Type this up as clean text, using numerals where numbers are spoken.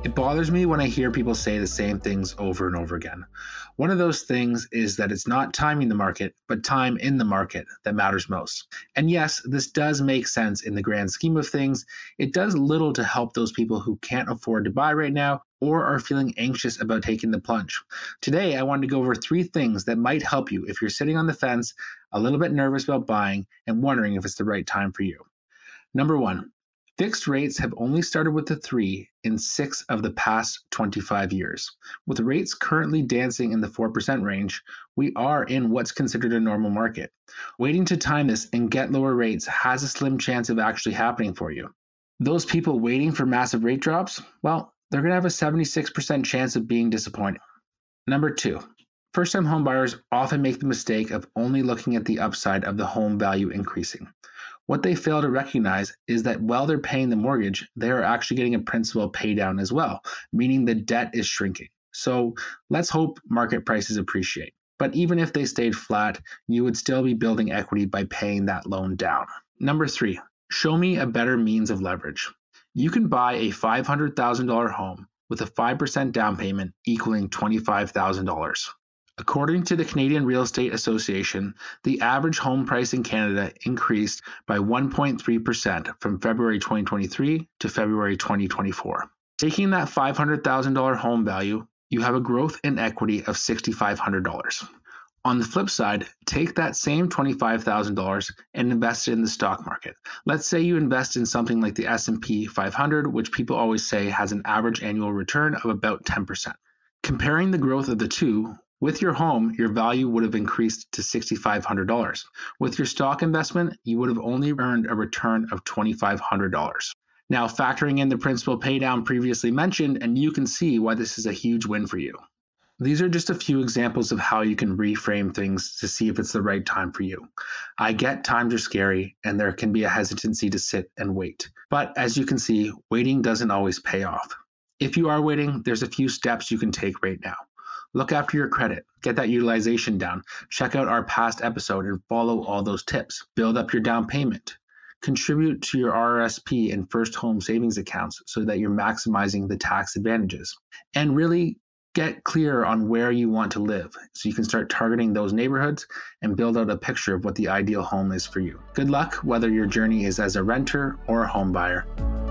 It bothers me when I hear people say the same things over and over again. One of those things is that it's not timing the market, but time in the market that matters most. And yes, this does make sense in the grand scheme of things. It does little to help those people who can't afford to buy right now or are feeling anxious about taking the plunge. Today, I wanted to go over 3 things that might help you if you're sitting on the fence, a little bit nervous about buying, and wondering if it's the right time for you. Number 1. Fixed rates have only started with the 3 in 6 of the past 25 years. With rates currently dancing in the 4% range, we are in what's considered a normal market. Waiting to time this and get lower rates has a slim chance of actually happening for you. Those people waiting for massive rate drops, well, they're going to have a 76% chance of being disappointed. Number 2. First-time homebuyers often make the mistake of only looking at the upside of the home value increasing. What they fail to recognize is that while they're paying the mortgage, they are actually getting a principal pay down as well, meaning the debt is shrinking. So let's hope market prices appreciate. But even if they stayed flat, you would still be building equity by paying that loan down. Number 3, show me a better means of leverage. You can buy a $500,000 home with a 5% down payment equaling $25,000. According to the Canadian Real Estate Association, the average home price in Canada increased by 1.3% from February 2023 to February 2024. Taking that $500,000 home value, you have a growth in equity of $6,500. On the flip side, take that same $25,000 and invest it in the stock market. Let's say you invest in something like the S&P 500, which people always say has an average annual return of about 10%. Comparing the growth of the two, with your home, your value would have increased to $6,500. With your stock investment, you would have only earned a return of $2,500. Now, factoring in the principal paydown previously mentioned, and you can see why this is a huge win for you. These are just a few examples of how you can reframe things to see if it's the right time for you. I get times are scary, and there can be a hesitancy to sit and wait. But as you can see, waiting doesn't always pay off. If you are waiting, there's a few steps you can take right now. Look after your credit, get that utilization down, check out our past episode and follow all those tips. Build up your down payment. Contribute to your RRSP and first home savings accounts so that you're maximizing the tax advantages. And really get clear on where you want to live so you can start targeting those neighborhoods and build out a picture of what the ideal home is for you. Good luck, whether your journey is as a renter or a home buyer.